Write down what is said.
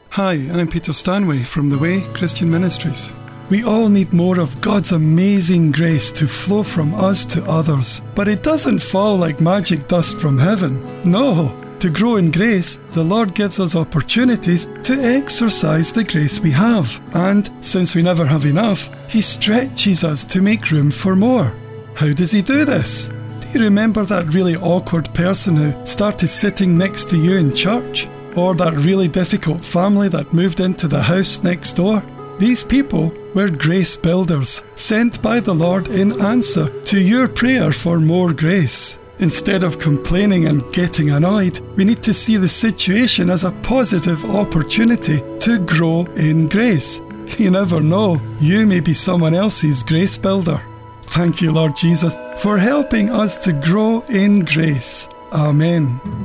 Hi, I'm Peter Stanway from The Way Christian Ministries. We all need more of God's amazing grace to flow from us to others. But it doesn't fall like magic dust from heaven. No. To grow in grace, the Lord gives us opportunities to exercise the grace we have. And since we never have enough, He stretches us to make room for more. How does He do this? Do you remember that really awkward person who started sitting next to you in church? Or that really difficult family that moved into the house next door? These people were grace builders, sent by the Lord in answer to your prayer for more grace. Instead of complaining and getting annoyed, we need to see the situation as a positive opportunity to grow in grace. You never know, you may be someone else's grace builder. Thank you, Lord Jesus, for helping us to grow in grace. Amen.